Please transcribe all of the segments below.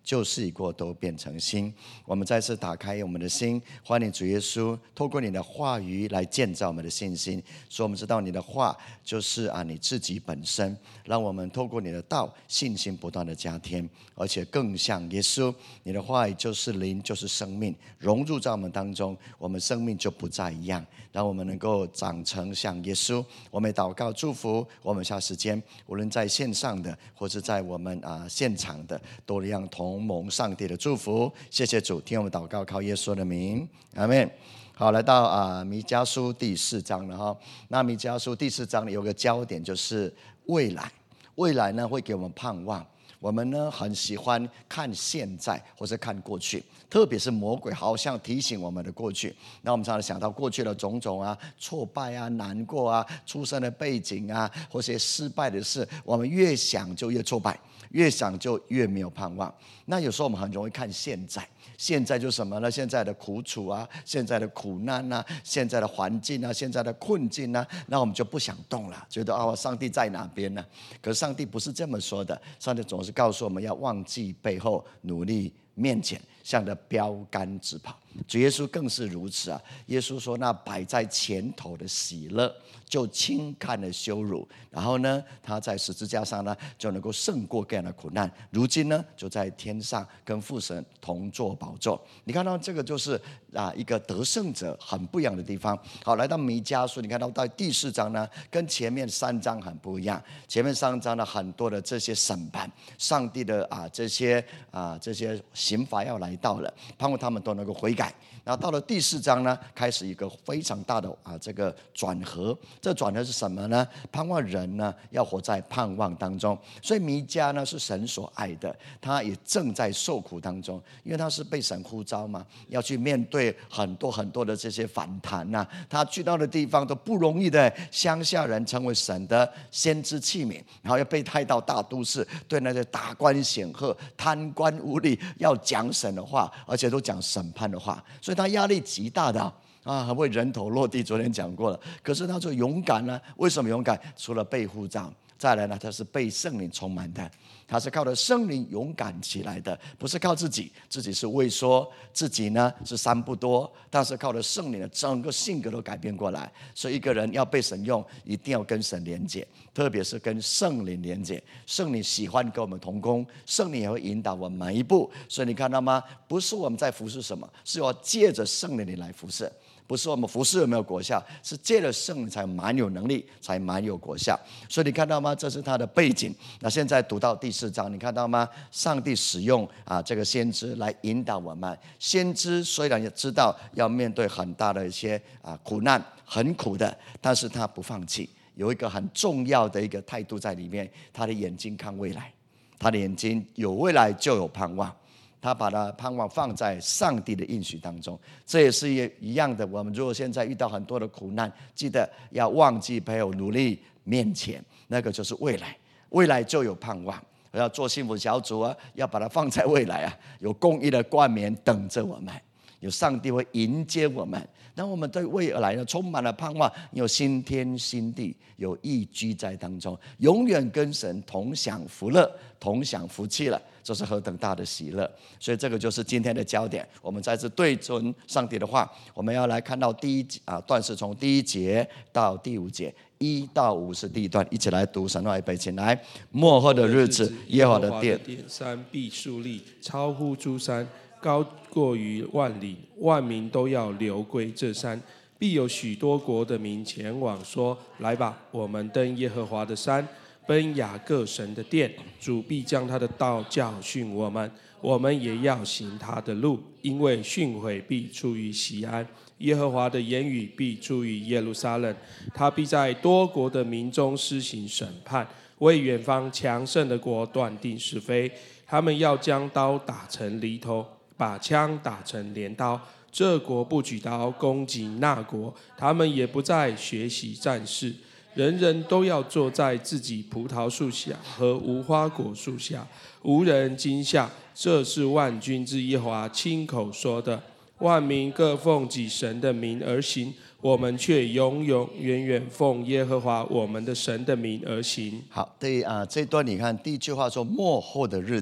旧事已过，都变成新。我们再次打开我们的心，欢迎主耶稣透过你的话语来建造我们的信心，所以我们知道你的话就是你自己本身，让我们透过你的道，信心不断的加添，而且更像耶稣。你的话语就是灵，就是生命，融入在我们当中，我们生命就不再一样，让我们能够长成像耶稣。我们祷告祝福我们下时间，无论在线上的或是在我们现场的，都一样同蒙上帝的祝福。谢谢主，听我们祷告，靠耶稣的名，阿们。好，来到弥迦书第4章了哈。那弥迦书第4章有个焦点就是未来，未来呢会给我们盼望。我们呢很喜欢看现在或是看过去，特别是魔鬼好像提醒我们的过去，那我们常常想到过去的种种挫败难过出生的背景或些失败的事，我们越想就越挫败，越想就越没有盼望。那有时候我们很容易看现在，现在就是什么呢？现在的苦楚现在的苦难现在的环境现在的困境那我们就不想动了，觉得上帝在哪边呢？可是上帝不是这么说的，上帝总是告诉我们要忘记背后，努力面前，向着标杆直跑。主耶稣更是如此耶稣说，那摆在前头的喜乐就轻看了羞辱，然后呢他在十字架上呢就能够胜过各样的苦难，如今呢就在天上跟父神同坐宝座。你看到这个就是一个得胜者很不一样的地方。好，来到弥迦书，你看到到第4章呢跟前面3章很不一样。前面3章呢很多的这些审判，上帝的这些刑罚要来到了，盼望他们都能够悔改。然后到了第4章呢，开始一个非常大的这个转合。这转合是什么呢？盼望人呢要活在盼望当中。所以弥迦呢是神所爱的，他也正在受苦当中，因为他是被神呼召嘛，要去面对很多很多的这些反弹他去到的地方都不容易的，乡下人成为神的先知器皿，然后要被派到大都市，对那些达官显赫、贪官污吏要讲神的话，而且都讲审判的话，所以他压力极大的还会人头落地，昨天讲过了。可是他就勇敢为什么勇敢？除了被呼召，再来呢，他是被圣灵充满的，他是靠着圣灵勇敢起来的，不是靠自己是畏缩，自己呢是3不多，但是靠着圣灵的整个性格都改变过来。所以一个人要被神用，一定要跟神连结，特别是跟圣灵连结。圣灵喜欢跟我们同工，圣灵也会引导我们每一步。所以你看到吗？不是我们在服侍什么，是要借着圣灵来服侍。不是我们服侍有没有果效，是借了圣灵才蛮有能力，才蛮有果效。所以你看到吗？这是他的背景。那现在读到第4章，你看到吗？上帝使用这个先知来引导我们。先知虽然也知道要面对很大的一些苦难，很苦的，但是他不放弃，有一个很重要的一个态度在里面。他的眼睛看未来，他的眼睛有未来就有盼望。他把他盼望放在上帝的应许当中，这也是一样的。我们如果现在遇到很多的苦难，记得要忘记背后，努力面前，那个就是未来，未来就有盼望。要做幸福小组要把它放在未来有公义的冠冕等着我们，有上帝会迎接我们，让我们对未来呢充满了盼望，有新天新地，有义居在当中，永远跟神同享福乐，同享福气了。这是何等大的喜乐！所以这个就是今天的焦点。我们再次对准上帝的话，我们要来看到第一段是从第1节到第5节，1到5是第一段，一起来读神话预备起来。末后的日子，耶和华的殿， 山必竖立，超乎诸山，高过于万里，万民都要流归这山。必有许多国的民前往说：来吧，我们登耶和华的山，奔雅各神的殿。主必将他的道教训我们，我们也要行他的路，因为训诲必出于锡安，耶和华的言语必出于耶路撒冷。他必在多国的民中施行审判，为远方强盛的国断定是非。他们要将刀打成犁头，把枪打成镰刀。这国不举刀攻击那国，他们也不再学习战事。人人都要坐在自己葡萄树下和无花果树下，无人惊吓。这是万军之耶和华亲口说的。万民各奉己神的名而行，我们却永永远远奉耶和华我们的神的名而行。 好，这一段你看第一句话说末后的日子，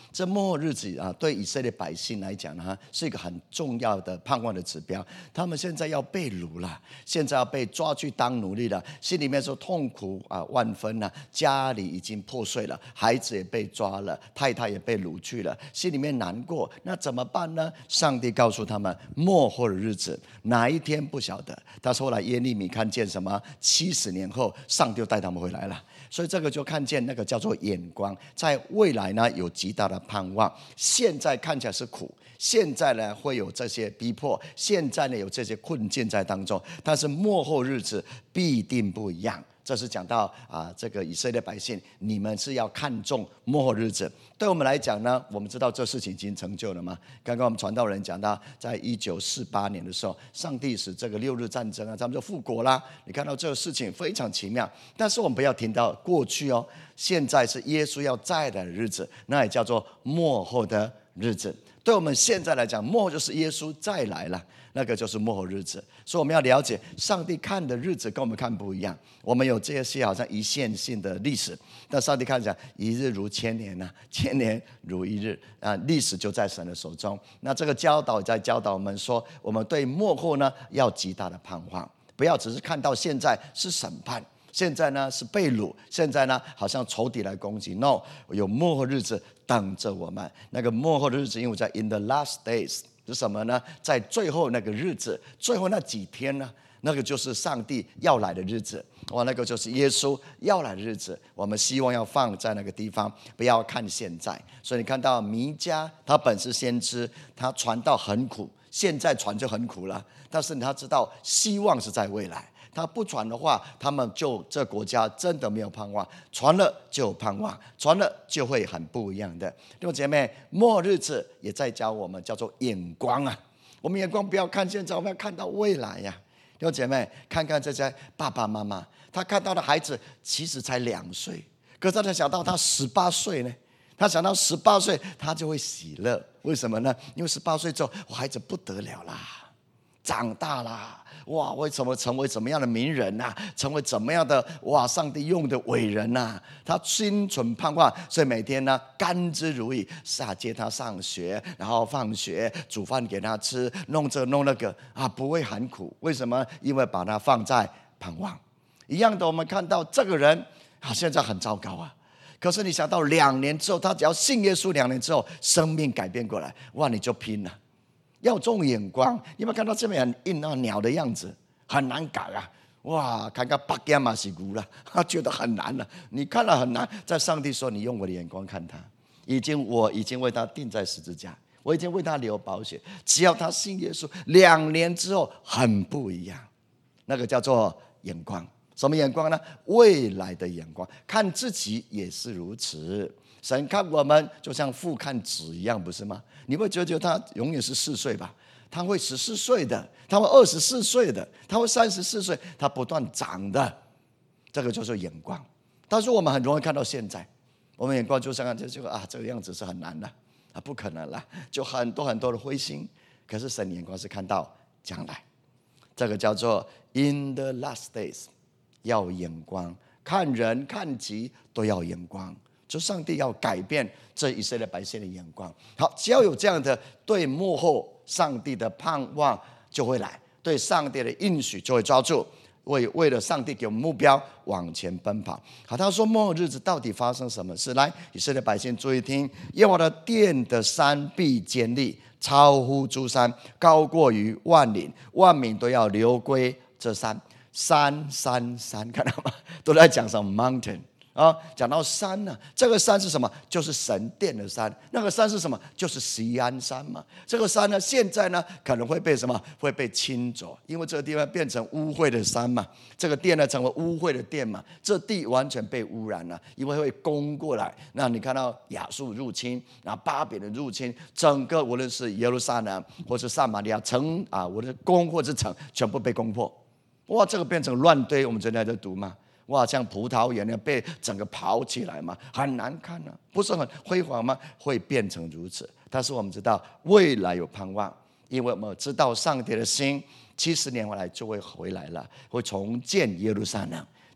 这末后日子啊，对以色列百姓来讲呢，是一个很重要的盼望的指标。他们现在要被掳了，现在要被抓去当奴隶了，心里面说痛苦万分啊，家里已经破碎了，孩子也被抓了，太太也被掳去了，心里面难过。那怎么办呢？上帝告诉他们，末后的日子哪一天不晓得。但是后来耶利米看见什么？70年后，上帝就带他们回来了。所以这个就看见那个叫做眼光，在未来呢有极大的盼望。现在看起来是苦，现在呢会有这些逼迫，现在呢有这些困境在当中，但是末后日子必定不一样。这是讲到这个以色列百姓，你们是要看重末后日子。对我们来讲呢，我们知道这事情已经成就了吗？刚刚我们传道人讲到，在1948年的时候，上帝使这个6日战争他们就复国啦。你看到这个事情非常奇妙，但是我们不要听到过去哦，现在是耶稣要再来的日子，那也叫做末后的日子。对我们现在来讲，末后就是耶稣再来了，那个就是末后日子。所以我们要了解，上帝看的日子跟我们看不一样。我们有这些好像一线性的历史，但上帝看讲一日如千年啊，千年如一日啊，历史就在神的手中。那这个教导在教导我们说，我们对末后呢要极大的盼望，不要只是看到现在是审判，现在呢是被掳，现在呢好像仇敌来攻击。No， 有末后日子等着我们。那个末后的日子，因为在 in the last days 是什么呢？在最后那个日子，最后那几天呢，那个就是上帝要来的日子。那个就是耶稣要来的日子。我们希望要放在那个地方，不要看现在。所以你看到弥迦，他本是先知，他传道很苦，现在传就很苦了，但是他知道希望是在未来。他不传的话，他们就这国家真的没有盼望；传了就有盼望，传了就会很不一样的。弟兄姐妹，末日子也在教我们叫做眼光啊！我们眼光不要看现在，我们要看到未来呀！弟兄姐妹，看看这些爸爸妈妈，他看到的孩子其实才2岁，可是他想到他18岁呢，他想到18岁，他就会喜乐。为什么呢？因为18岁之后，我孩子不得了啦，长大啦，哇，为什么成为怎么样的名人啊？成为怎么样的上帝用的伟人啊？他心存盼望，所以每天呢甘之如饴，接他上学，然后放学煮饭给他吃，弄这弄那个不会喊苦。为什么？因为把他放在盼望。一样的，我们看到这个人现在很糟糕啊。可是你想到2年之后，他只要信耶稣，2年之后生命改变过来，你就拼了。要有这种眼光，有没有看到这边很硬鸟的样子，很难改啊！看看八竿马西古了，他觉得很难了。你看了很难，在上帝说：“你用我的眼光看他，我已经为他钉在十字架，我已经为他流宝血。只要他信耶稣，2年之后很不一样。那个叫做眼光，什么眼光呢？未来的眼光，看自己也是如此。神看我们就像父看子一样，不是吗？你会觉得他永远是4岁吧？他会14岁的，他会24岁的，他会34岁，他不断长的。这个就是眼光。但是我们很容易看到现在，我们眼光就像这个样子是很难的不可能了，就很多很多的灰心。可是神眼光是看到将来，这个叫做 in the last days， 要有眼光，看人看己都要眼光。就上帝要改变这以色列百姓的眼光。好，只要有这样的对末后上帝的盼望就会来，对上帝的应许就会抓住，为了上帝给我们目标往前奔跑。好，他说末后日子到底发生什么事？来，以色列百姓注意听，耶和华的殿的山必坚立，超乎诸山，高过于万岭，万民都要流归这山。山，看到吗？都在讲什么 mountain。讲到山呢，这个山是什么？就是神殿的山。那个山是什么？就是锡安山嘛。这个山呢，现在呢可能会被什么？会被清走，因为这个地方变成污秽的山嘛。这个殿呢成为污秽的殿嘛。这地完全被污染了，因为会攻过来。那你看到亚述入侵，然后巴比伦入侵，整个无论是耶路撒冷或是撒玛利亚城无论是宫或是城，全部被攻破。这个变成乱堆。我们昨天在读嘛。像葡萄园被整个刨起来嘛，很难看啊，不是很辉煌吗？会变成如此。但是我们知道未来有盼望，因为我们知道上帝的心70年回来就会回来了，会重建耶路撒冷。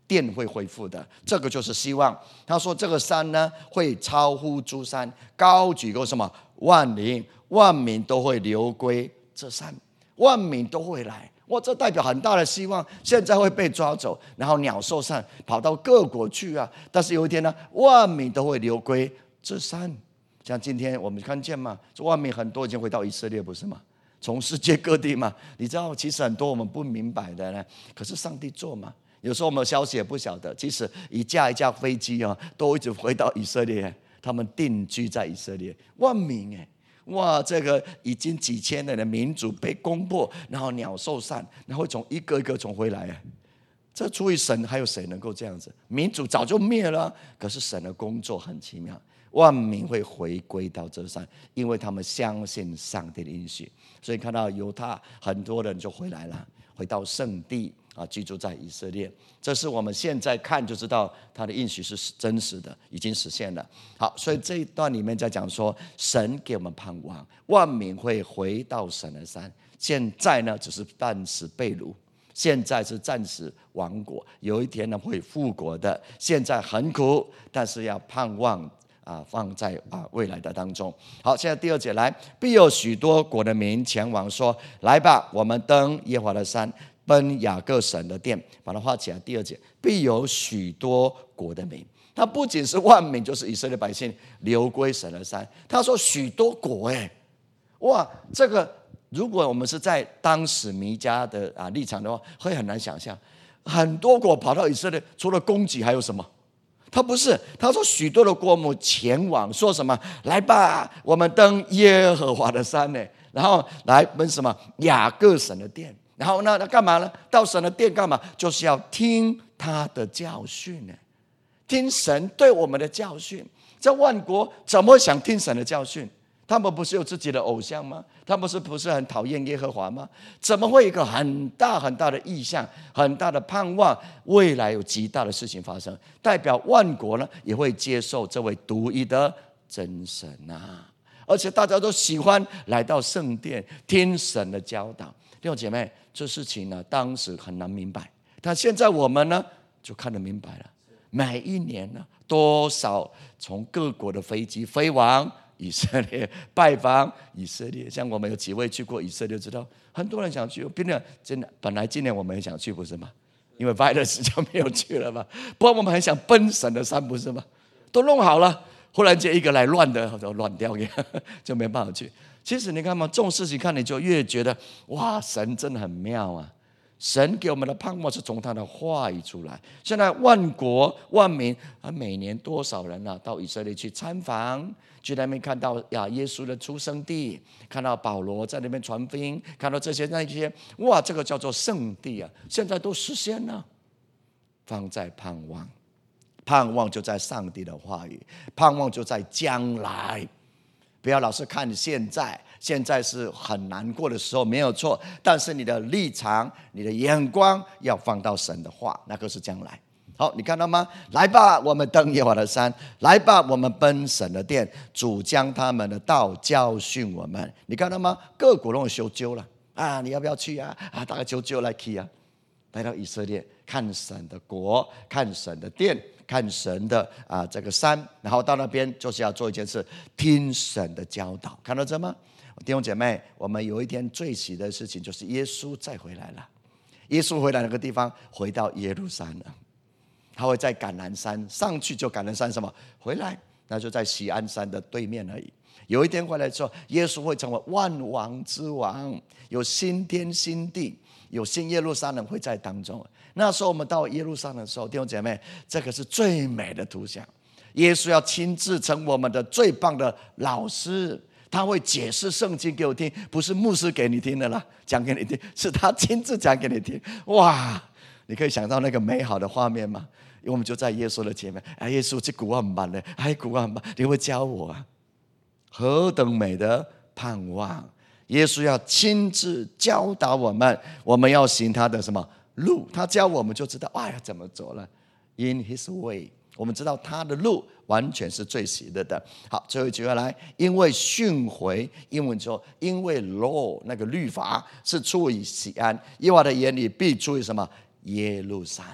殿会恢复的，这个就是希望。他说这个山呢会超乎诸山，高举过什么万灵，万民都会流归这山，万民都会来。哇，这代表很大的希望。现在会被抓走，然后鸟兽散，跑到各国去啊。但是有一天呢，万民都会流归这山。像今天我们看见嘛，万民很多已经回到以色列，不是吗？从世界各地嘛，你知道，其实很多我们不明白的呢，可是上帝做嘛。有时候我们消息也不晓得，其实一架一架飞机啊，都一直回到以色列，他们定居在以色列，万民哎，哇，这个已经几千年的民族被攻破，然后鸟兽散，然后从一个一个从回来哎，这除以神，还有谁能够这样子？民族早就灭了，可是神的工作很奇妙，万民会回归到这山，因为他们相信上帝的应许。所以看到犹大很多人就回来了，回到圣地啊，居住在以色列。这是我们现在看就知道他的应许是真实的，已经实现了。好，所以这一段里面在讲说，神给我们盼望，万民会回到神的山。现在呢，只是暂时被掳，现在是暂时亡国，有一天呢会复国的。现在很苦，但是要盼望放在未来的当中。好，现在第二节来，必有许多国的民前往说：来吧，我们登耶和华的山，奔雅各神的殿。把它画起来。第二节，必有许多国的民，他不仅是万民，就是以色列百姓流归神的山。他说许多国，哇，这个如果我们是在当时弥迦的立场的话，会很难想象，很多国跑到以色列，除了攻击还有什么？他不是，他说许多的国民前往，说什么？来吧，我们登耶和华的山呢，然后来奔什么雅各神的殿，然后呢，他干嘛呢？到神的殿干嘛？就是要听他的教训呢，听神对我们的教训。这万国怎么会想听神的教训？他们不是有自己的偶像吗？他们不是很讨厌耶和华吗？怎么会有一个很大很大的意向，很大的盼望，未来有极大的事情发生，代表万国呢也会接受这位独一的真神啊！而且大家都喜欢来到圣殿听神的教导。弟兄姐妹，这事情呢当时很难明白，但现在我们呢就看得明白了。每一年呢，多少从各国的飞机飞往以色列，拜访以色列。像我们有几位去过以色列，知道很多人想去。本来今年我们也想去，不是吗？因为 virus 就没有去了嘛。不然我们很想奔神的山，不是吗？都弄好了，忽然间一个来乱的，乱掉就没办法去。其实你看嘛，这种事情看你就越觉得哇，神真的很妙啊！神给我们的盼望是从他的话语出来。现在万国万民每年多少人到以色列去参访，去那边看到耶稣的出生地，看到保罗在那边传福音，看到这些那些，哇，这个叫做圣地啊！现在都实现了，放在盼望，盼望就在上帝的话语，盼望就在将来。不要老是看现在，现在是很难过的时候，没有错。但是你的立场、你的眼光要放到神的话，那个是将来。好，你看到吗？来吧，我们登耶和华的山；来吧，我们奔神的殿。主将他们的道教训我们。你看到吗？各国都有修究了你要不要去啊？大家修究来去啊！来到以色列，看神的国，看神的殿，看神的这个山，然后到那边就是要做一件事，听神的教导。看到这吗？弟兄姐妹，我们有一天最喜的事情就是耶稣再回来了。耶稣回来那个地方，回到耶路撒冷，他会在橄榄山上去，就橄榄山什么回来，那就在锡安山的对面而已。有一天回来之后，耶稣会成为万王之王，有新天新地，有新耶路撒冷会在当中。那时候我们到耶路撒冷的时候，弟兄姐妹，这个是最美的图像。耶稣要亲自成我们的最棒的老师，他会解释圣经给我听，不是牧师给你听的啦，讲给你听，是他亲自讲给你听。哇，你可以想到那个美好的画面吗？因为我们就在耶稣的前面，耶稣这古很慢的，古很慢，你会教我啊？何等美的盼望！耶稣要亲自教导我们，我们要行他的什么路？他教我们就知道要怎么走了。In His way， 我们知道他的路完全是最喜乐的。好，最后一句话来，因为训诲，英文说，因为 law 那个律法是出于锡安，耶和华的眼里必出于什么？耶路撒冷。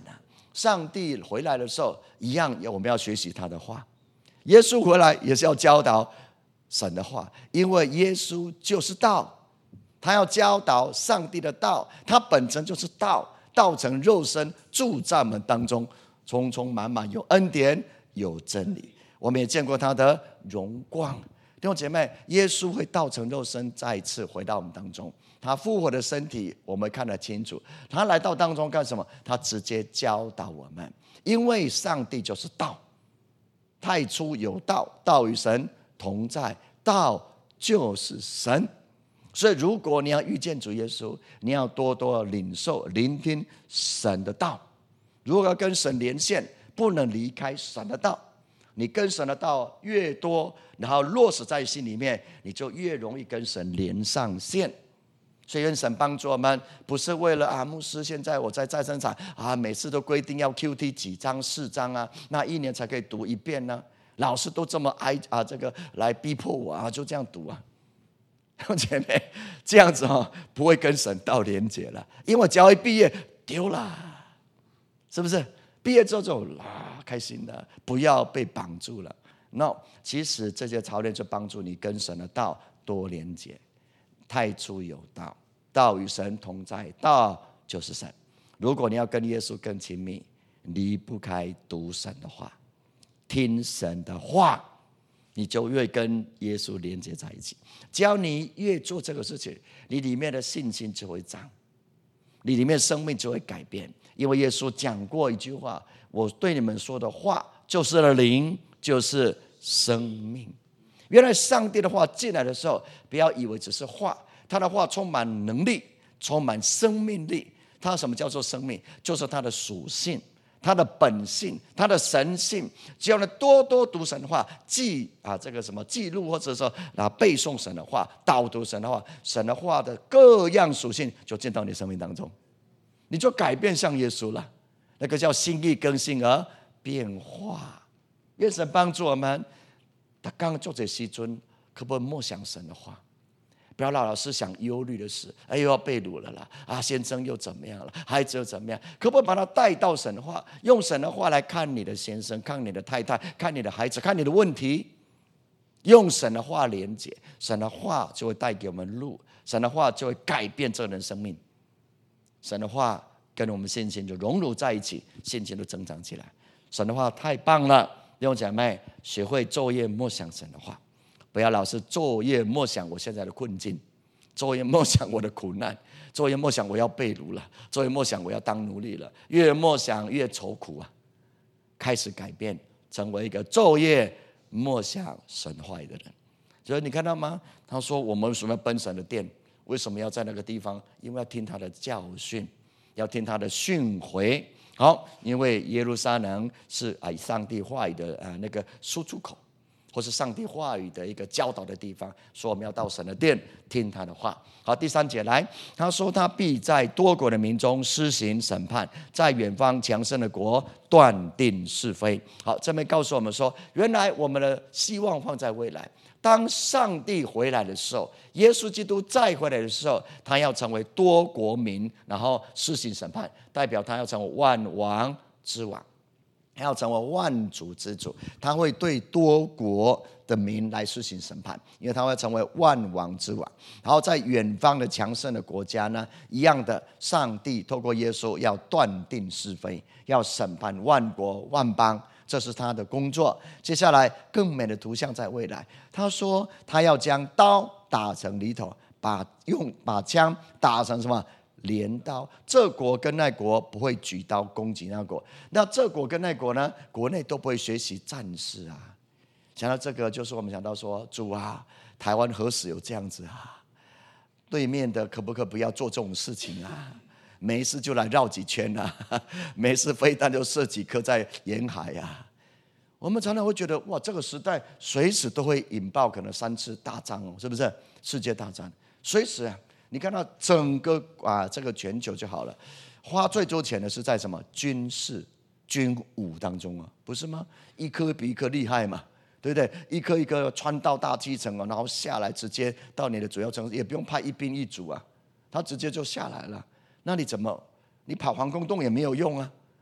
上帝回来的时候，一样我们要学习他的话。耶稣回来也是要教导神的话，因为耶稣就是道，他要教导上帝的道，他本身就是道，道成肉身住在我们当中，充充满满，有恩典有真理。我们也见过他的荣光。弟兄姐妹，耶稣会道成肉身再一次回到我们当中，他复活的身体我们看得清楚。他来到当中干什么？他直接教导我们，因为上帝就是道，太初有道，道与神同在，道就是神。所以如果你要遇见主耶稣，你要多多领受聆听神的道。如果要跟神连线，不能离开神的道。你跟神的道越多，然后落实在心里面，你就越容易跟神连上线。所以愿神帮助我们，不是为了牧师现在我在再生场每次都规定要 QT 几章4章那1年才可以读1遍呢？老师都这么这个来逼迫我就这样读姐妹，这样子不会跟神道连结了，因为只要一毕业丢了，是不是？毕业之后就开心了，不要被绑住了。No， 其实这些操练就帮助你跟神的道多连结。太初有道，道与神同在，道就是神。如果你要跟耶稣更亲密，离不开读神的话，听神的话，你就越跟耶稣连接在一起。只要你越做这个事情，你里面的信心就会长，你里面生命就会改变。因为耶稣讲过一句话，我对你们说的话就是灵，就是生命。原来上帝的话进来的时候，不要以为只是话，他的话充满能力，充满生命力。他什么叫做生命？就是他的属性，他的本性，他的神性。只要你多多读神的话，记录，或者说背诵神的话，导读神的话，神的话的各样属性就进到你生命当中，你就改变像耶稣了。那个叫心意更新而变化。愿神帮助我们，他刚刚做这时阵，可不可以默想神的话？不要老是想忧虑的事，又要被掳了啦，先生又怎么样了，孩子又怎么样？可不可以把他带到神的话，用神的话来看你的先生，看你的太太，看你的孩子，看你的问题，用神的话连结，神的话就会带给我们路，神的话就会改变这人生命。神的话跟我们信心就融入在一起，信心就增长起来。神的话太棒了，弟兄姐妹，学会昼夜默想神的话，不要老是昼夜默想我现在的困境，昼夜默想我的苦难，昼夜默想我要被掳了，昼夜默想我要当奴隶了，越默想越愁苦开始改变，成为一个昼夜默想神话的人。所以你看到吗？他说我们为什么要奔神的殿？为什么要在那个地方？因为要听他的教训，要听他的训诲。好，因为耶路撒冷是上帝话语的那个输出口，或是上帝话语的一个教导的地方，所以我们要到神的殿听他的话。好，第3节来，他说他必在多国的民中施行审判，在远方强盛的国断定是非。好，这边告诉我们说，原来我们的希望放在未来。当上帝回来的时候，耶稣基督再回来的时候，他要成为多国民，然后施行审判，代表他要成为万王之王，他要成为万主之主，他会对多国的民来施行审判，因为他会成为万王之王。然后在远方的强盛的国家呢，一样的，上帝透过耶稣要断定是非，要审判万国万邦，这是他的工作。接下来更美的图像在未来，他说他要将刀打成犁头，把枪打成什么？镰刀。这国跟那国不会举刀攻击那国，那这国跟那国呢，国内都不会学习战事想到这个，就是我们想到说，主台湾何时有这样子对面的可不可以不要做这种事情没事就来绕几圈没事飞弹就射几颗在沿海我们常常会觉得，哇，这个时代随时都会引爆可能3次大战是不是？世界大战随时你看到整个这个全球就好了，花最多钱的是在什么军事军武当中不是吗？一颗比一颗厉害嘛，对不对？一颗一颗穿到大气层然后下来直接到你的主要城市，也不用派一兵一卒他直接就下来了。那你跑防空洞也没有用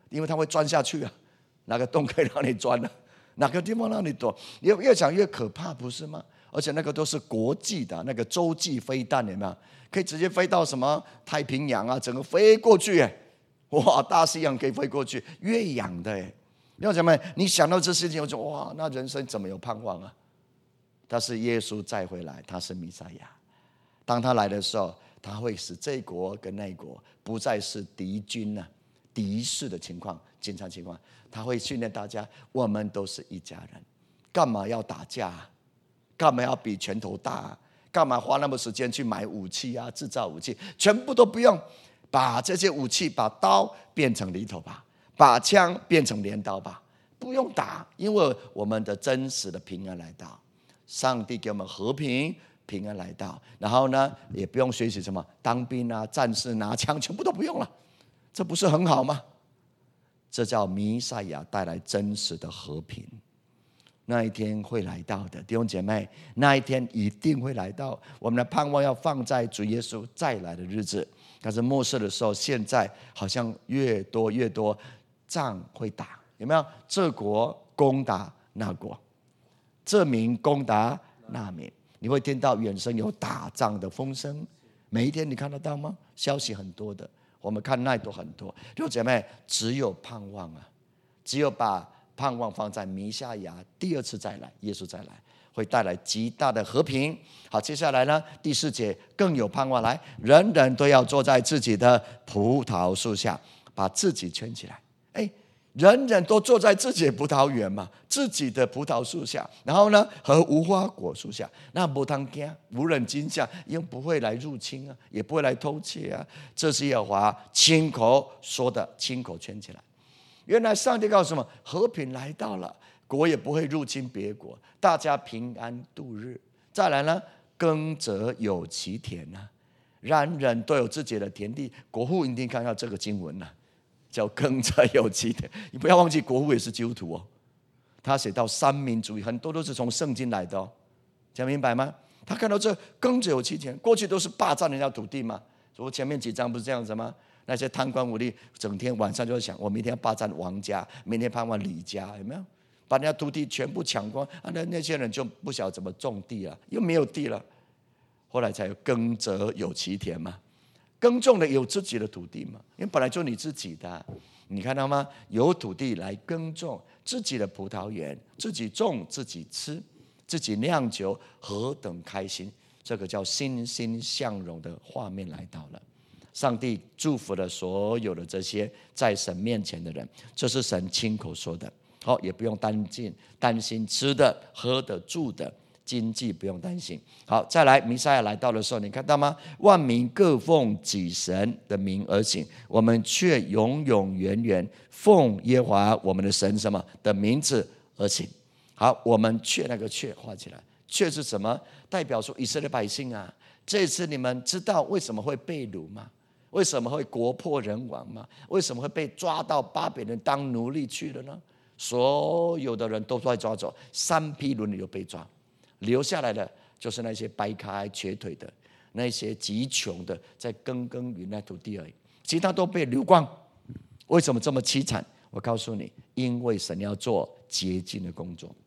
因为它会钻下去啊，哪个洞可以让你钻呢？哪个地方让你躲？越讲越可怕，不是吗？而且那个都是国际的那个洲际飞弹，有没有？可以直接飞到什么太平洋啊，整个飞过去，哇，大西洋可以飞过去，越洋的要怎么？你想到这事情，我就哇，那人生怎么有盼望啊？但是耶稣再回来，他是弥赛亚。当他来的时候，他会使这国跟那国不再是敌军啊、敌视的情况、紧张情况。他会训练大家，我们都是一家人，干嘛要打架啊？干嘛要比拳头大啊？干嘛花那么时间去买武器啊？制造武器，全部都不用，把这些武器，把刀变成犁头吧，把枪变成镰刀吧，不用打，因为我们的真实的平安来到，上帝给我们和平。平安来到，然后呢，也不用学习什么当兵啊、战士拿枪，全部都不用了，这不是很好吗？这叫弥赛亚带来真实的和平。那一天会来到的，弟兄姐妹，那一天一定会来到。我们的盼望要放在主耶稣再来的日子。但是末世的时候，现在好像越多仗会打，有没有？这国攻打那国，这民攻打那民。你会听到远声有打仗的风声，每一天你看得到吗？消息很多的，我们看那都很多。弟兄姐妹，只有盼望啊，只有把盼望放在弥赛亚第二次再来，耶稣再来，会带来极大的和平。好，接下来呢，第4节更有盼望，来，人人都要坐在自己的葡萄树下，把自己圈起来。人人都坐在自己的葡萄园嘛，自己的葡萄树下，然后呢，和无花果树下，那不当惊，无人惊吓，因为不会来入侵啊，也不会来偷窃啊。这是耶和华亲口说的，亲口圈起来。原来上帝告诉我们，和平来到了，国也不会入侵别国，大家平安度日。再来呢，耕者有其田啊，人人都有自己的田地。国父一定看到这个经文啊，叫耕者有其田。你不要忘记，国父也是基督徒哦。他写到三民主义，很多都是从圣经来的哦，讲明白吗？他看到这耕者有其田，过去都是霸占人家土地嘛。我前面几章不是这样子吗？那些贪官污吏，整天晚上就在想，我明天要霸占王家，明天盼望李家，有没有？把人家土地全部抢光啊！那些人就不晓得怎么种地了，又没有地了。后来才有耕者有其田嘛。耕种的有自己的土地嘛，因为本来就你自己的，你看到吗？有土地来耕种自己的葡萄园，自己种自己吃，自己酿酒，何等开心！这个叫欣欣向荣的画面来到了。上帝祝福了所有的这些在神面前的人，这是神亲口说的。好，也不用担心吃的、喝的、住的。经济不用担心。好，再来，弥赛亚来到的时候，你看到吗？万民各奉己神的名而行，我们却永永远远奉耶和华我们的神什么的名字而行。好，我们却那个却画起来，却是什么？代表说以色列百姓啊，这次你们知道为什么会被掳吗？为什么会国破人亡吗？为什么会被抓到巴比伦当奴隶去了呢？所有的人都被抓走，3批轮流被抓。留下来的就是那些掰开瘸腿的，那些极穷的，在耕耘那土地而已，其他都被流光。为什么这么凄惨？我告诉你，因为神要做洁净的工作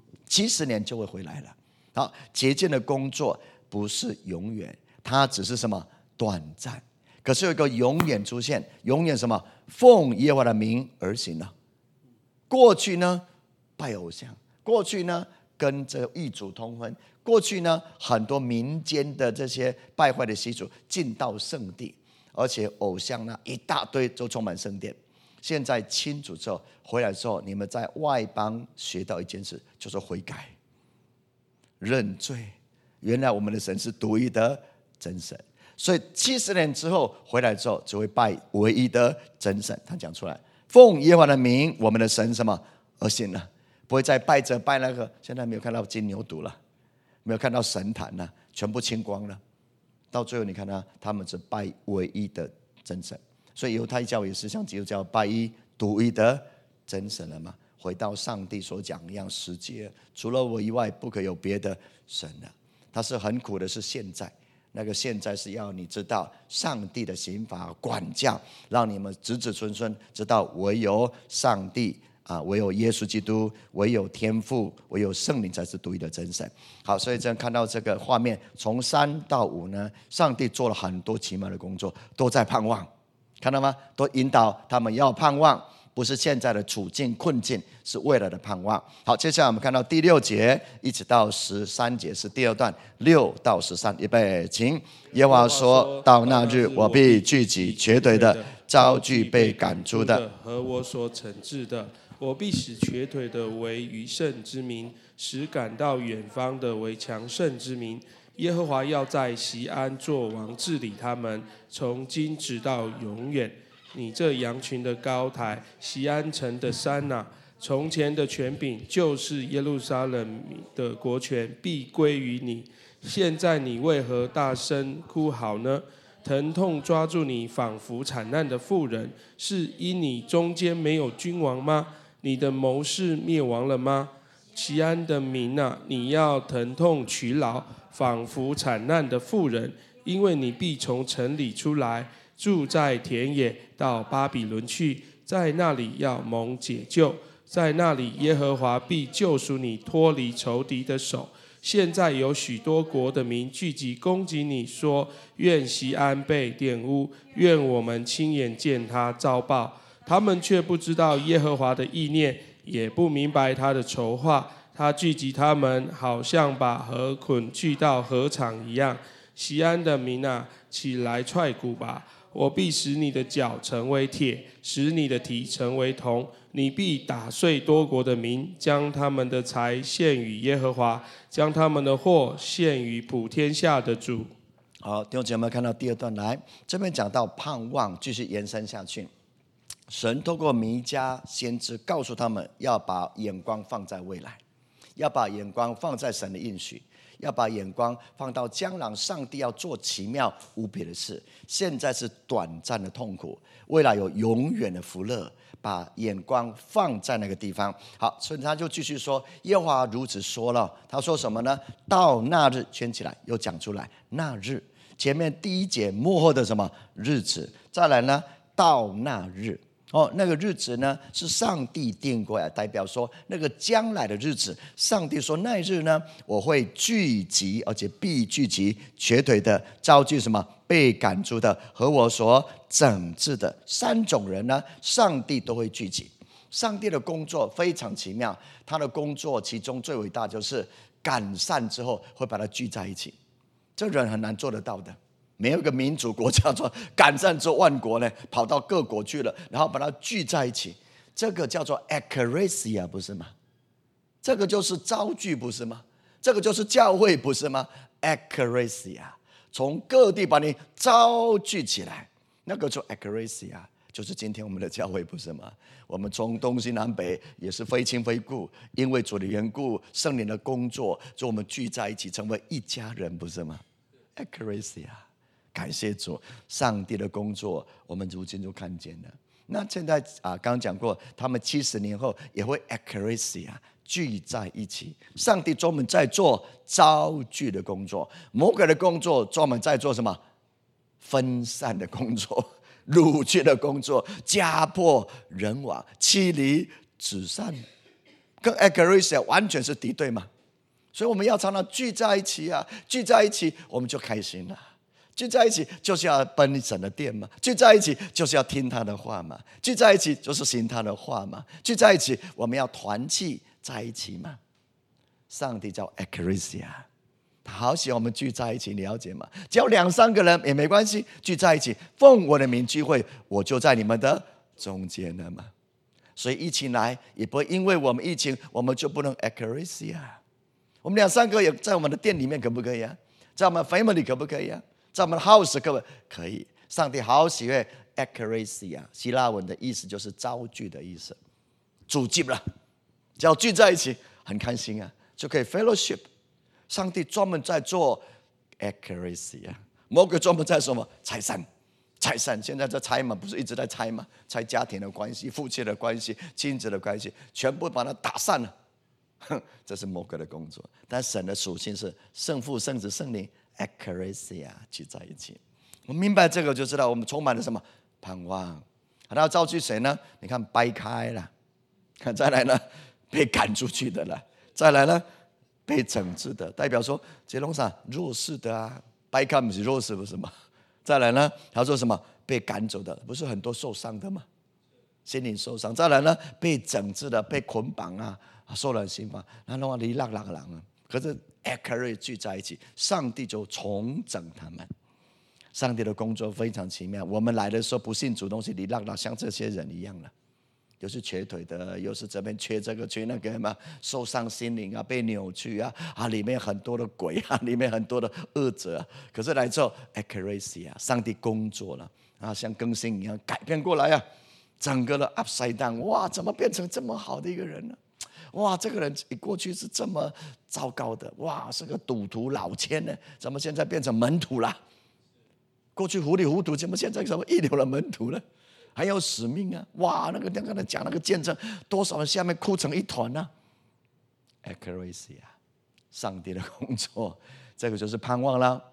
，70年就会回来了。好，洁净的工作不是永远，它只是什么短暂。可是有一个永远出现，永远什么？奉耶和华的名而行了。过去呢，拜偶像；过去呢，跟这异族通婚；过去呢，很多民间的这些败坏的习俗进到圣地，而且偶像呢一大堆都充满圣殿。现在清楚之后回来之后，你们在外邦学到一件事，就是悔改、认罪。原来我们的神是独一的真神，所以70年之后回来之后，只会拜唯一的真神。他讲出来，奉耶和华的名，我们的神什么而行了。不会再拜这拜那个，现在没有看到金牛犊了，没有看到神坛了，全部清光了。到最后你看到他们只拜唯一的真神，所以犹太教也是像基督教拜独一的真神了嘛。回到上帝所讲一样，10诫，除了我以外不可有别的神了。他是很苦的是现在， 那个现在是要你知道上帝的刑罚管教，让你们子子孙孙知道唯有上帝唯有耶稣基督，唯有天父，唯有圣灵才是独一的真神。好，所以这样看到这个画面，从3到5呢，上帝做了很多奇妙的工作，都在盼望，看到吗？都引导他们要盼望，不是现在的处境困境，是未来的盼望。好，接下来我们看到第6节一直到13节是第2段，6到13，预备，请。耶和华说：到那日，我必聚集瘸腿的，招聚被赶出的， 和我所惩治的。我必使瘸腿的为余剩之民，使赶到远方的为强盛之民。耶和华要在锡安作王，治理他们，从今直到永远。你这羊群的高台，锡安城的山哪，从前的权柄就是耶路撒冷的国权，必归于你。现在你为何大声哭嚎呢？疼痛抓住你，仿佛惨难的妇人，是因你中间没有君王吗？你的谋士灭亡了吗？锡安的民啊，你要疼痛劬劳，仿佛惨难的妇人，因为你必从城里出来，住在田野，到巴比伦去，在那里要蒙解救，在那里耶和华必救赎你，脱离仇敌的手。现在有许多国的民聚集攻击你，说：愿锡安被玷污，愿我们亲眼见他遭报。他们却不知道耶和华的意念，也不明白他的筹划。他聚集他们，好像把河捆聚到河场一样。锡安的民啊，起来踹鼓吧！我必使你的脚成为铁，使你的体成为铜。你必打碎多国的民，将他们的财献与耶和华，将他们的货献于普天下的主。 好，弟兄姐妹，看到第2段来，这边讲到盼望，继续延伸下去。神透过弥迦先知告诉他们，要把眼光放在未来，要把眼光放在神的应许，要把眼光放到将来上帝要做奇妙无比的事。现在是短暂的痛苦，未来有永远的福乐，把眼光放在那个地方。好，所以他就继续说，耶和华如此说了，他说什么呢？到那日，圈起来又讲出来，那日前面第1节末后的什么日子，再来呢，到那日。那个日子呢，是上帝定过来，代表说那个将来的日子。上帝说那日呢，我会聚集，而且必聚集瘸腿的，招聚什么被赶出的，和我所整治的3种人呢，上帝都会聚集。上帝的工作非常奇妙，他的工作其中最伟大就是赶散之后会把它聚在一起，这人很难做得到的。没有一个民主国家说赶散之后万国呢跑到各国去了，然后把它聚在一起，这个叫做 ekklesia 不是吗？这个就是招聚不是吗？这个就是教会不是吗？ ekklesia 从各地把你招聚起来，那个叫 ekklesia， 就是今天我们的教会不是吗？我们从东西南北也是非亲非故，因为主的缘故，圣灵的工作，就我们聚在一起成为一家人不是吗？ ekklesia，感谢主，上帝的工作我们如今就看见了。那现在刚刚讲过，他们70年后也会 ekklesia 聚在一起。上帝专门在做招聚的工作，魔鬼的工作专门在做什么？分散的工作，掳去的工作，家破人亡，妻离子散，跟 ekklesia 完全是敌对嘛。所以我们要常常聚在一起啊，聚在一起我们就开心了。聚在一起就是要奔神的殿嘛，聚在一起就是要听他的话嘛，聚在一起就是行他的话嘛，聚在一起我们要团契在一起嘛。上帝叫 ekklesia， 他好喜欢我们聚在一起，了解吗？只要2、3个人也没关系，聚在一起奉我的名聚会，我就在你们的中间了嘛。所以疫情来也不会因为我们疫情我们就不能 ekklesia。 我们2、3个也在我们的店里面可不可以啊？在我们 family 可不可以啊？在我们的 house 可不可以？上帝好喜悦 ekklesia， 希腊文的意思就是招聚的意思，组集了，只要聚在一起很开心啊，就可以 fellowship。 上帝专门在做 ekklesia， 魔鬼专门在什么？拆散。现在在拆嘛，不是一直在拆嘛？拆家庭的关系、夫妻的关系、亲子的关系，全部把它打散了。这是魔鬼的工作。但神的属性是圣父、圣子、圣灵 ecclesia 聚在一起。我们明白这个就知道我们充满了什么盼望。他要招聚谁呢？你看掰开了，再来呢被赶出去的了，再来呢被整治的，代表说这拢啥弱势的啊，掰开不是弱势不是吗？再来呢他说什么被赶走的，不是很多受伤的吗？心灵受伤。再来呢被整治的，被捆绑啊，受人刑罚，然后离浪浪啊。可是 ecclesia 聚在一起，上帝就重整他们。上帝的工作非常奇妙。我们来的时候不信主东西，你让像这些人一样了，又是瘸腿的，又是这边缺这个缺那个嘛，受伤心灵啊，被扭曲啊，里面很多的鬼啊，里面很多的恶者啊。可是来之后 ecclesia 上帝工作了啊，像更新一样改变过来啊，整个的 upside down， 哇，怎么变成这么好的一个人呢？哇，这个人过去是这么糟糕的，哇，是个赌徒老千呢，怎么现在变成门徒了？过去糊里糊涂，怎么现在什么一流的门徒了？还有使命啊！哇，那个刚才讲那个见证，多少人下面哭成一团呢？ecclesia 上帝的工作，这个就是盼望了。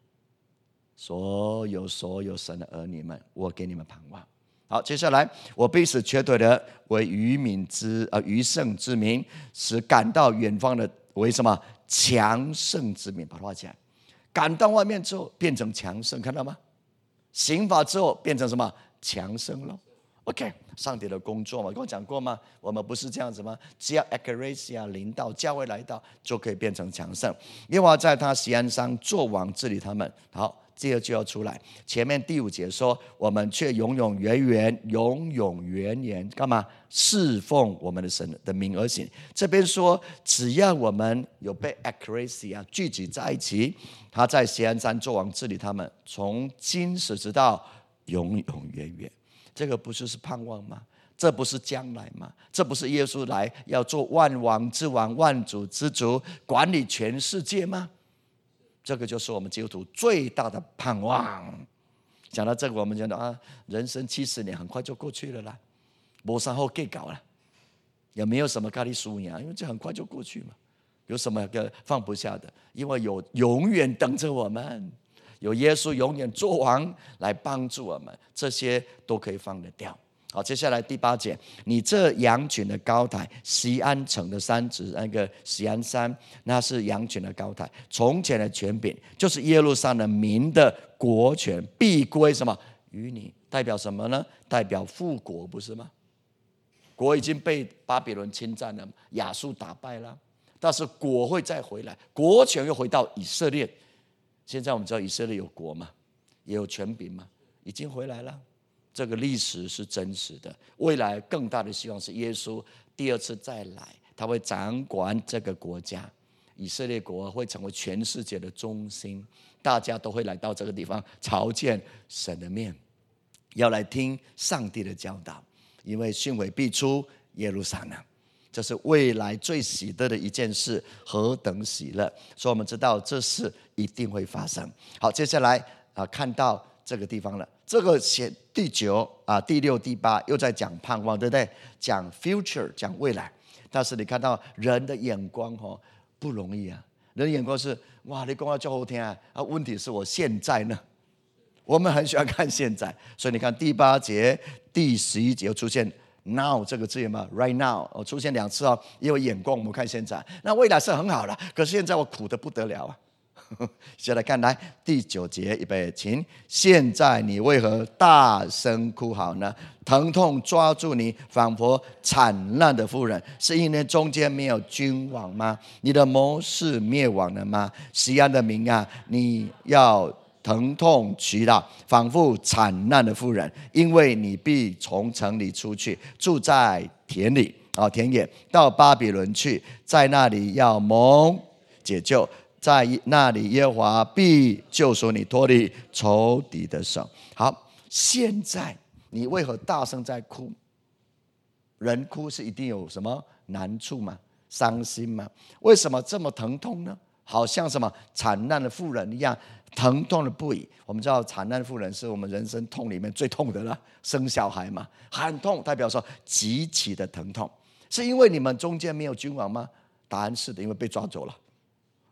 所有神的儿女们，我给你们盼望。好，接下来我必使瘸腿的为余剩之民，使赶到远方的为什么强盛之民？把它画起来。赶到外面之后变成强盛，看到吗？刑罚之后变成什么？强盛了。OK， 上帝的工作嘛，跟我讲过吗？我们不是这样子吗？只要 ecclesia 临到，教会来到，就可以变成强盛。耶和华在他锡安山作王治理他们。好，第二句要出来。前面第5节说，我们却永永远远干嘛？侍奉我们的神的名而行。这边说，只要我们有被 ecclesia 聚集在一起，他在锡安山作王治理他们，从今时直到永远。这个不就是盼望吗？这不是将来吗？这不是耶稣来要做万王之王、万主之主，管理全世界吗？这个就是我们基督徒最大的盼望。讲到这个，我们觉得人生70年很快就过去了啦，没啥好计较了，也没有什么咖喱输赢，因为这很快就过去嘛。有什么放不下的？因为有永远等着我们。有耶稣永远作王来帮助我们，这些都可以放得掉。好，接下来第8节，你这羊群的高台，锡安城的山指那个锡安山，那是羊群的高台。从前的权柄，就是耶路撒冷民的国权，必归什么？于你。代表什么呢？代表复国，不是吗？国已经被巴比伦侵占了，亚述打败了，但是国会再回来，国权又回到以色列。现在我们知道以色列有国嘛，也有权柄嘛，已经回来了。这个历史是真实的，未来更大的希望是耶稣第2次再来，他会掌管这个国家，以色列国会成为全世界的中心，大家都会来到这个地方朝见神的面，要来听上帝的教导，因为训诲必出耶路撒冷。这是未来最喜乐的一件事，何等喜乐！所以我们知道这事一定会发生。好，接下来看到这个地方了。这个写第9、第6、第8又在讲盼望，对不对？讲 future， 讲未来。但是你看到人的眼光不容易啊！人的眼光是哇，你讲到最好听啊！问题是我现在呢？我们很喜欢看现在，所以你看第8节、第11节又出现。Now 这个字有没有 ？Right now 出现2次因为眼光我们看现在，那未来是很好了，可是现在我苦得不得了啊！现在看来第9节，预备请。现在你为何大声哭嚎呢？疼痛抓住你，仿佛惨难的妇人，是因为中间没有君王吗？你的谋士灭亡了吗？锡安的民啊，你要疼痛祈祷，仿佛惨难的妇人，因为你必从城里出去，住在田里田野，到巴比伦去，在那里要蒙解救，在那里耶和华必救赎你，脱离仇敌的手。好，现在你为何大声在哭？人哭是一定有什么难处吗？伤心吗？为什么这么疼痛呢？好像什么惨难的妇人一样，疼痛的不已。我们知道惨难的妇人是我们人生痛里面最痛的了，生小孩嘛，很痛，代表说极其的疼痛。是因为你们中间没有君王吗？答案是的，因为被抓走了。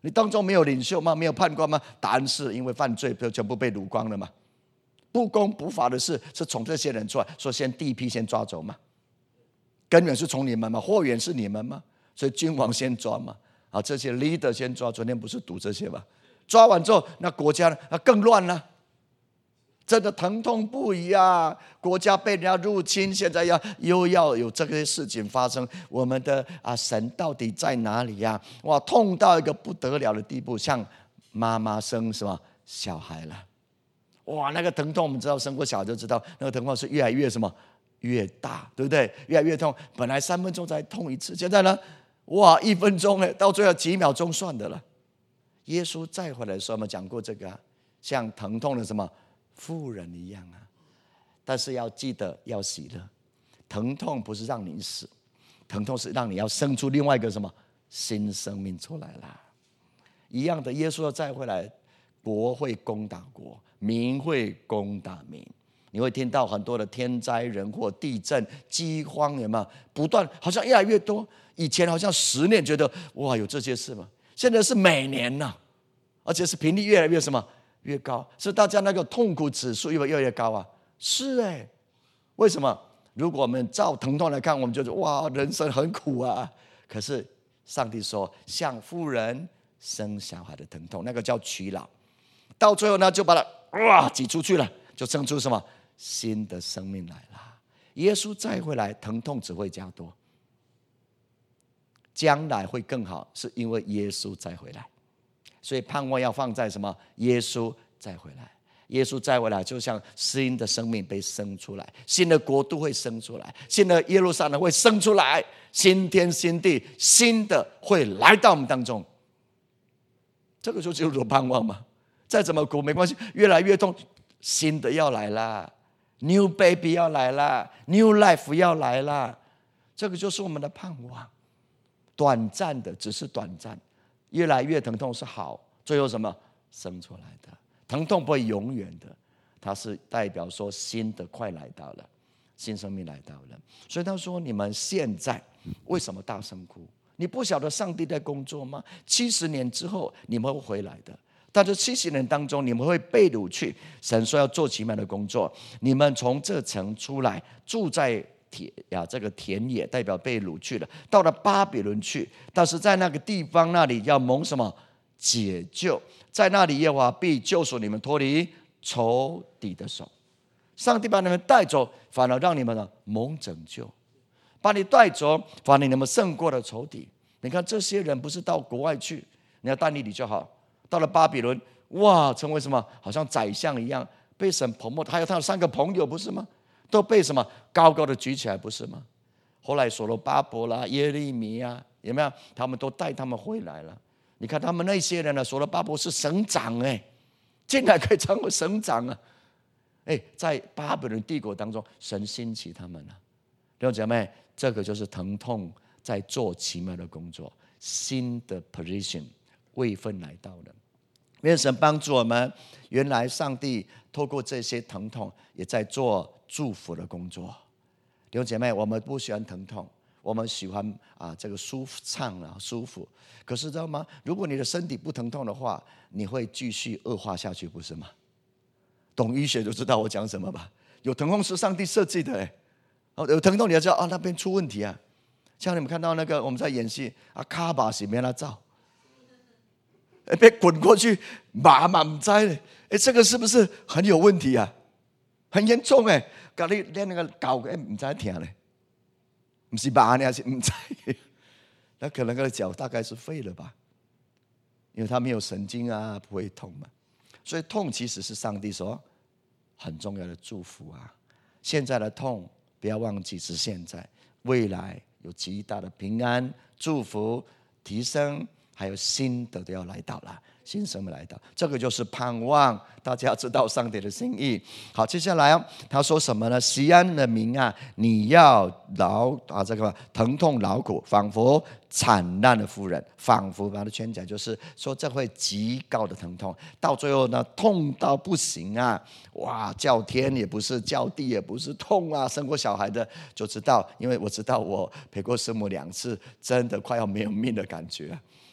你当中没有领袖吗？没有判官吗？答案是因为犯罪就全部被掳光了嘛。不公不法的事是从这些人出来，说先第一批先抓走嘛。根源是从你们嘛，货源是你们嘛，所以君王先抓嘛。这些 leader 先抓。昨天不是读这些吗？抓完之后，那国家那更乱了。真的疼痛不已啊！国家被人家入侵，现在又要有这些事情发生，我们的神到底在哪里呀？哇，痛到一个不得了的地步，像妈妈生什么小孩了，哇，那个疼痛我们知道，生过小孩就知道，那个疼痛是越来越什么越大，对不对？越来越痛，本来3分钟才痛一次，现在呢，哇，1分钟呢，到最后几秒钟算的了。耶稣再回来的时候，我们讲过这个像疼痛的什么妇人一样但是要记得要喜乐。疼痛不是让你死，疼痛是让你要生出另外一个什么新生命出来啦。一样的，耶稣要再回来，国会攻打国，民会攻打民。你会听到很多的天灾人祸、地震、饥荒，有没有不断？好像越来越多。以前好像10年觉得哇有这些事吗？现在是每年而且是频率越来越什么越高，是大家那个痛苦指数越来越高啊。是为什么？如果我们照疼痛来看，我们就觉得哇人生很苦啊。可是上帝说，像妇人生小孩的疼痛，那个叫取老，到最后呢就把它挤出去了，就生出什么新的生命来了。耶稣再回来，疼痛只会加多，将来会更好，是因为耶稣再回来。所以盼望要放在什么？耶稣再回来。耶稣再回来，就像新的生命被生出来，新的国度会生出来，新的耶路撒冷会生出来，新天新地，新的会来到我们当中。这个就是有盼望嘛。再怎么苦没关系，越来越痛，新的要来啦， New baby 要来啦， New life 要来啦。这个就是我们的盼望。短暂的只是短暂，越来越疼痛是好，最后什么生出来的。疼痛不会永远的，它是代表说新的快来到了，新生命来到了。所以他说，你们现在为什么大声哭？你不晓得上帝在工作吗？70年之后你们会回来的，但是70年当中你们会被掳去。神说要做奇妙的工作，你们从这城出来，住在这个田野，代表被掳去了，到了巴比伦去。但是在那个地方那里要蒙什么解救，在那里耶和华必救赎你们，脱离仇敌的手。上帝把你们带走，反而让你们蒙拯救，把你带走，反而你们胜过了仇敌。你看这些人不是到国外去，你要但以理就好，到了巴比伦，哇，成为什么？好像宰相一样，被神promote，还有他的3个朋友，不是吗？都被什么高高的举起来，不是吗？后来所罗巴伯啦、耶利米啊，有没有？他们都带他们回来了。你看他们那些人所罗巴伯是省长竟然可以成为省长啊！在巴比伦帝国当中，神兴起他们了。弟兄姐妹，这个就是疼痛在做奇妙的工作，新的 position 位分来到了。愿神帮助我们。原来上帝透过这些疼痛，也在做祝福的工作。弟兄姐妹，我们不喜欢疼痛，我们喜欢这个舒畅舒服。可是知道吗？如果你的身体不疼痛的话，你会继续恶化下去，不是吗？懂医学就知道我讲什么吧。有疼痛是上帝设计的有疼痛你要知道那边出问题啊。像你们看到那个我们在演戏卡巴是没他照，被滚过去，麻不知这个是不是很有问题啊？很严重搞你连那个狗不知痛嘞，不是麻呢，是不知。那可能那个脚大概是废了吧，因为它没有神经不会痛嘛。所以痛其实是上帝说很重要的祝福现在的痛不要忘记是现在，未来有极大的平安、祝福、提升，还有新的都要来到了，新生命来到，这个就是盼望。大家知道上帝的心意。好，接下来他说什么呢？锡安的民你要这个疼痛劳苦，仿佛惨难的妇人，仿佛把它圈起来，就是说这会极高的疼痛，到最后呢，痛到不行哇，叫天也不是，叫地也不是，痛生过小孩的就知道，因为我知道我陪过师母2次，真的快要没有命的感觉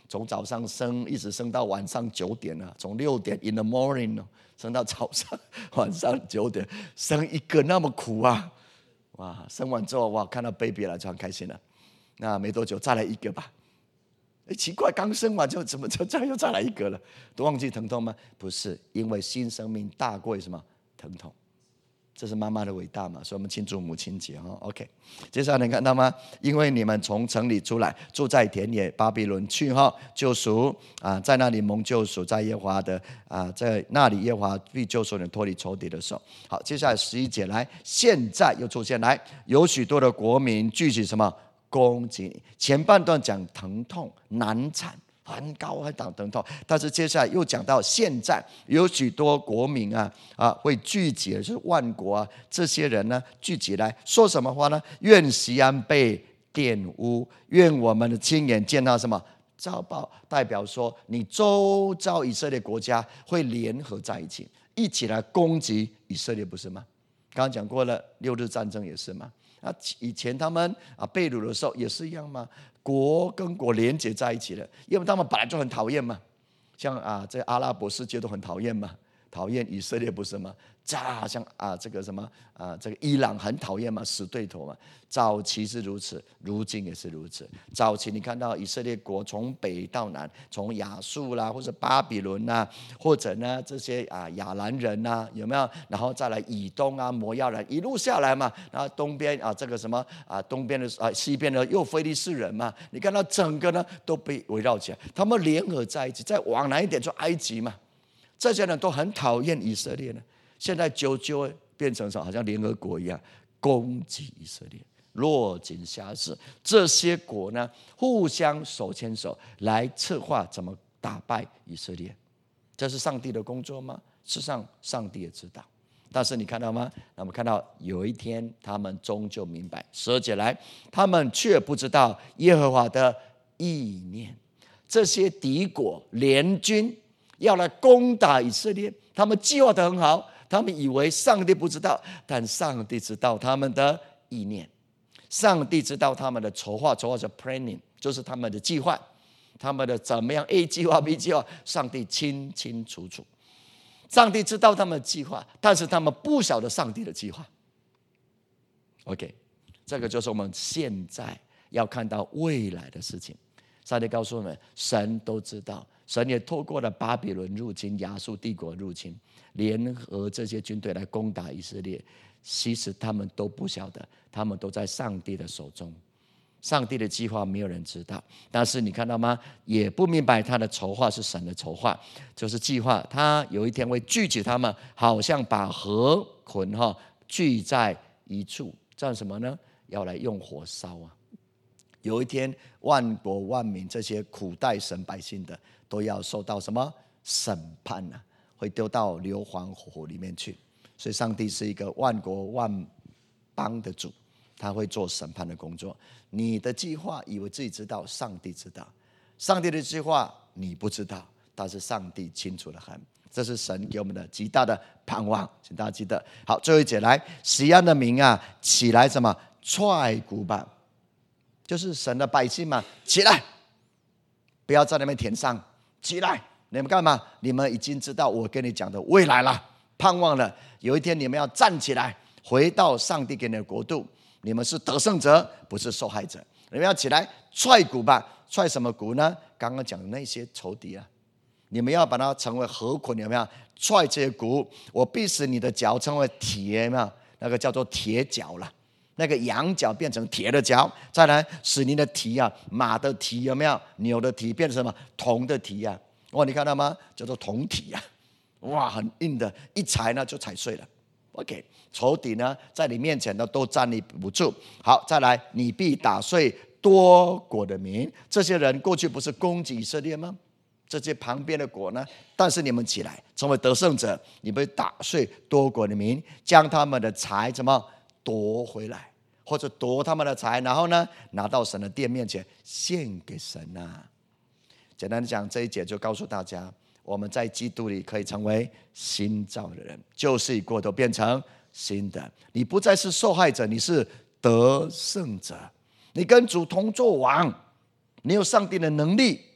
从早上生一直生到晚上9点啊，从6点 in the morning 生到早上晚上9点，生一个那么苦啊！哇，生完之后哇，看到 baby 了就很开心了。那没多久再来一个吧。奇怪，刚生完就怎么就又再来一个了？都忘记疼痛吗？不是，因为新生命大过于什么疼痛。这是妈妈的伟大嘛，所以我们庆祝母亲节哈。OK， 接下来能看到吗？因为你们从城里出来，住在田野巴比伦去哈，救赎啊，在那里蒙救赎，在耶和华的啊，在那里耶和华必救赎你脱离仇敌的手。好，接下来11节来，现在又出现来，有许多的国民聚集什么攻击你。前半段讲疼痛难产。很高很疼痛，但是接下来又讲到现在有许多国民会聚集，就是万国啊，这些人呢聚集来说什么话呢？愿锡安被玷污，愿我们的亲眼见到什么遭报，代表说你周遭以色列国家会联合在一起，一起来攻击以色列，不是吗？刚刚讲过了，6日战争也是嘛。以前他们被掳的时候也是一样嘛，国跟国连接在一起了，因为他们本来就很讨厌嘛，像这阿拉伯世界都很讨厌嘛，讨厌以色列不是吗？像这个什么这个伊朗很讨厌嘛，死对头嘛。早期是如此，如今也是如此。早期你看到以色列国从北到南，从亚述啦，或者巴比伦啦，或者呢这些亚兰人呐，有没有？然后再来以东摩押人一路下来嘛，然后东边这个什么东边的西边的又非利士人嘛，你看到整个呢都被围绕起来，他们联合在一起，再往南一点就埃及嘛。这些人都很讨厌以色列呢，现在久久变成好像联合国一样攻击以色列，落井下石。这些国呢，互相手牵手来策划怎么打败以色列。这是上帝的工作吗？事实上，上帝也知道。但是你看到吗？我们看到有一天，他们终究明白。12节来，他们却不知道耶和华的意念。这些敌国联军要来攻打以色列，他们计划得很好，他们以为上帝不知道，但上帝知道他们的意念，上帝知道他们的筹划，筹划是 planning， 就是他们的计划，他们的怎么样 A 计划 B 计划，上帝清清楚楚。上帝知道他们的计划，但是他们不晓得上帝的计划。OK， 这个就是我们现在要看到未来的事情。上帝告诉我们，神都知道，神也透过了巴比伦入侵、亚述帝国入侵，联合这些军队来攻打以色列。其实他们都不晓得，他们都在上帝的手中。上帝的计划没有人知道，但是你看到吗？也不明白他的筹划是神的筹划，就是计划他有一天会聚集他们，好像把河捆聚在一处，这样什么呢？要来用火烧啊！有一天，万国万民这些苦待神百姓的，都要受到什么审判啊？会丢到硫磺火里面去。所以，上帝是一个万国万邦的主，他会做审判的工作。你的计划以为自己知道，上帝知道；上帝的计划你不知道，但是上帝清楚得很。这是神给我们的极大的盼望，请大家记得。好，最后一节来，锡安的民起来什么？踹鼓吧。就是神的百姓嘛，起来，不要在那边填上，起来，你们干嘛？你们已经知道我跟你讲的未来了，盼望了，有一天你们要站起来，回到上帝给你的国度，你们是得胜者，不是受害者。你们要起来踹鼓吧，踹什么鼓呢？刚刚讲的那些仇敌啊，你们要把它成为河捆，有没有？踹这些鼓，我必使你的脚成为铁，有没有？那个叫做铁脚了。那个羊角变成铁的角，再来使你的蹄马的蹄有没有？牛的蹄变成什么？铜的蹄哇，你看到吗？叫做铜蹄哇，很硬的，一踩呢就踩碎了。OK， 仇敌呢在你面前呢都站立不住。好，再来，你必打碎多国的民。这些人过去不是攻击以色列吗？这些旁边的国呢？但是你们起来成为得胜者，你们打碎多国的民，将他们的财怎么夺回来？或者夺他们的财，然后呢，拿到神的殿面前献给神简单的讲，这一节就告诉大家，我们在基督里可以成为新造的人，旧事已过，都变成新的。你不再是受害者，你是得胜者。你跟主同作王，你有上帝的能力，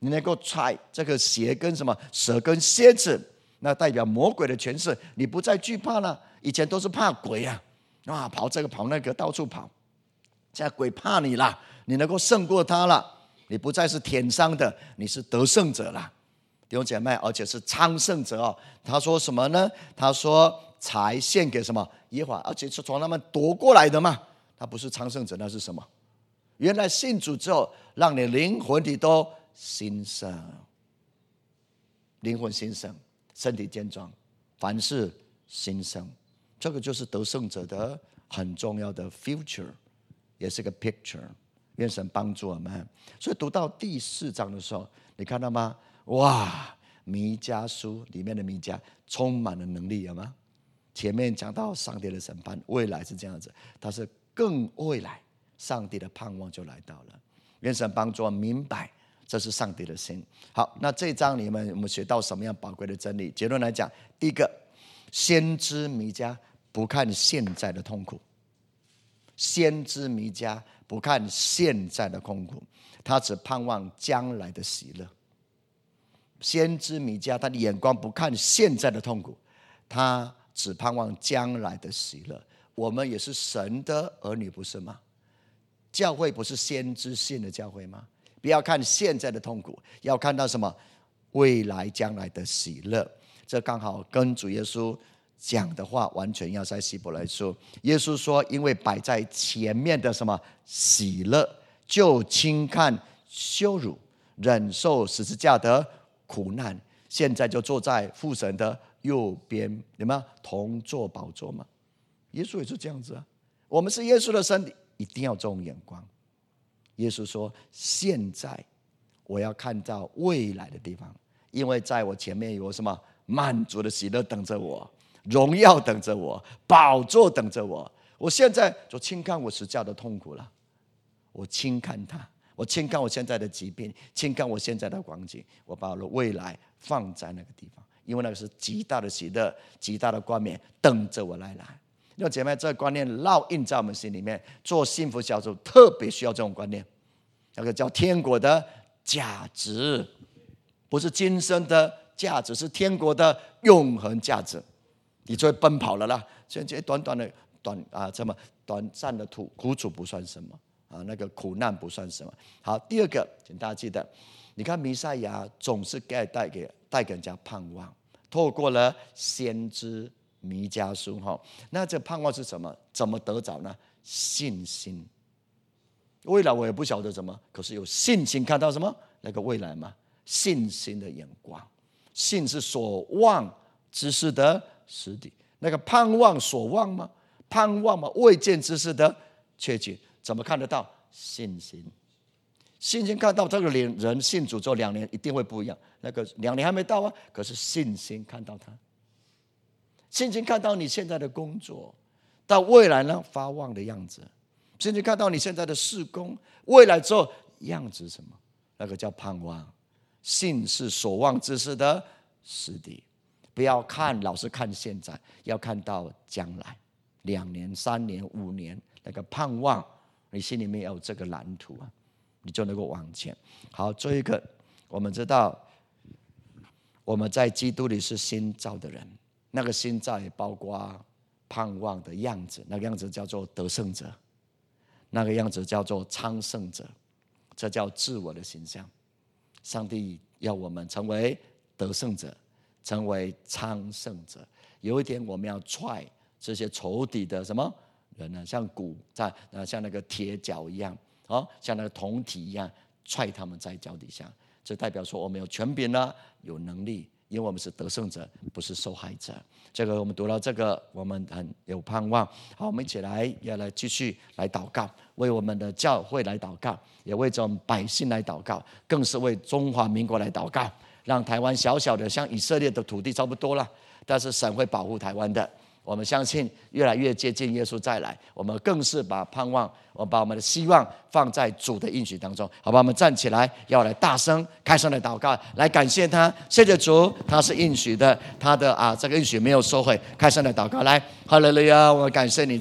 你能够踹这个蛇跟什么蛇跟蝎子，那代表魔鬼的权势，你不再惧怕了。以前都是怕鬼啊，跑这个跑那个，到处跑。现在鬼怕你了，你能够胜过他了，你不再是舔伤的，你是得胜者了，弟兄姐妹，而且是昌盛者哦。他说什么呢？他说才献给什么耶和华，而且是从他们夺过来的嘛。他不是昌盛者，那是什么？原来信主之后，让你灵魂体都兴盛，灵魂兴盛，身体健壮，凡事兴盛。这个就是得胜者的很重要的 future， 也是个 picture。愿神帮助我们。所以读到第4章的时候，你看到吗？哇，弥迦书里面的弥迦充满了能力，有吗？前面讲到上帝的审判，未来是这样子，它是更未来，上帝的盼望就来到了。愿神帮助我明白，这是上帝的心。好，那这一章里面我们学到什么样宝贵的真理？结论来讲，第一个，先知弥迦不看现在的痛苦，先知弥迦不看现在的痛苦，他只盼望将来的喜乐。先知弥迦他的眼光不看现在的痛苦，他只盼望将来的喜乐。我们也是神的儿女，不是吗？教会不是先知性的教会吗？不要看现在的痛苦，要看到什么？未来将来的喜乐。这刚好跟主耶稣讲的话完全要在希伯来书。耶稣说，因为摆在前面的什么喜乐，就轻看羞辱，忍受十字架的苦难，现在就坐在父神的右边，有没有同坐宝座吗？耶稣也是这样子啊。我们是耶稣的身体，一定要这种眼光。耶稣说，现在我要看到未来的地方，因为在我前面有什么满足的喜乐等着我，荣耀等着我，宝座等着我。我现在就轻看我十字架的痛苦了，我轻看它，我轻看我现在的疾病，轻看我现在的光景，我把我的未来放在那个地方，因为那个是极大的喜乐，极大的冠冕等着我来拿。弟兄姐妹，这个观念烙印在我们心里面，做幸福小组特别需要这种观念。那个叫天国的价值，不是今生的价值，是天国的永恒价值。你就会奔跑了啦。现在短暂的苦楚不算什么啊，那个苦难不算什么。好，第二个，请大家记得，你看弥赛亚总是带给人家盼望，透过了先知弥迦书哈。那这盼望是什么？怎么得着呢？信心。未来我也不晓得什么，可是有信心看到什么？那个未来嘛，信心的眼光。信是所望之事的实底，那个盼望所望吗？盼望嘛，未见之事的确据。怎么看得到？信心。信心看到这个人信主之后2年一定会不一样。那个2年还没到啊，可是信心看到他。信心看到你现在的工作，到未来呢发旺的样子。信心看到你现在的事工，未来之后样子什么？那个叫盼望。信是所望之事的实底。不要老是看现在，要看到将来2年、3年、5年，那个盼望，你心里面有这个蓝图啊，你就能够往前。好，最后一个，我们知道我们在基督里是新造的人，那个新造也包括盼望的样子，那个样子叫做得胜者，那个样子叫做昌盛者，这叫自我的形象。上帝要我们成为得胜者，成为昌盛者。有一天我们要踹这些仇敌的什么人呢？像像那个铁脚一样，像那个铜体一样，踹他们在脚底下。这代表说我们有权柄了，有能力，因为我们是得胜者，不是受害者。这个我们读到这个，我们很有盼望。好，我们一起要来继续来祷告，为我们的教会来祷告，也为这种百姓来祷告，更是为中华民国来祷告。让台湾小小的像以色列的土地差不多了，但是神会保护台湾的。我们相信越来越接近耶稣再来，我们更是把盼望，我们把我们的希望放在主的应许当中。好吧，我们站起来，要来大声开声的祷告，来感谢他。谢谢主，他是应许的，他的这个应许没有收回。开声的祷告，来，哈利路亚，我们感谢你。